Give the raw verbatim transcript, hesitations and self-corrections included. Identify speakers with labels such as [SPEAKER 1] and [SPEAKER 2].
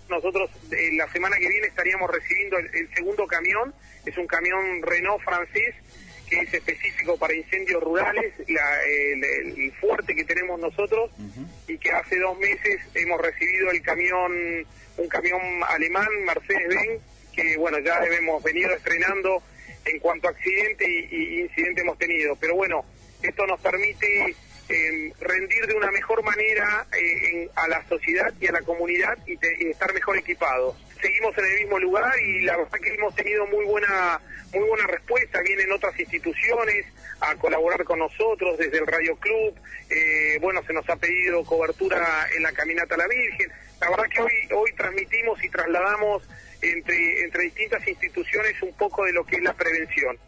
[SPEAKER 1] nosotros eh, la semana que viene estaríamos recibiendo el, el segundo camión. Es un camión Renault francés que es específico para incendios rurales, la, el, el fuerte que tenemos nosotros, uh-huh. y que hace dos meses hemos recibido el camión, un camión alemán, Mercedes-Benz, que bueno, ya hemos venido estrenando en cuanto a accidente y, y incidente hemos tenido. Pero bueno, esto nos permite eh, rendir de una mejor manera eh, en, a la sociedad y a la comunidad y, te, y estar mejor equipados. Seguimos en el mismo lugar y la verdad que hemos tenido muy buena muy buena respuesta. Vienen otras instituciones a colaborar con nosotros desde el Radio Club. Eh, bueno, se nos ha pedido cobertura en la Caminata a la Virgen. La verdad que hoy hoy transmitimos y trasladamos entre entre distintas instituciones un poco de lo que es la prevención.